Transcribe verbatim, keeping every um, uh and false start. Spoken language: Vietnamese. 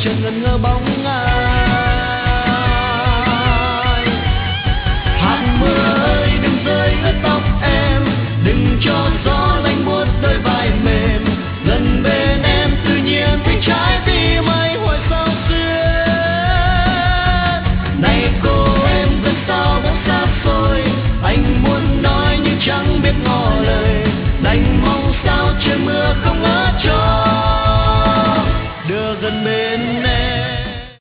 chẳng ngần ngơ bóng ai. Hạt mưa ơi đừng rơi ướt tóc em, đừng cho gió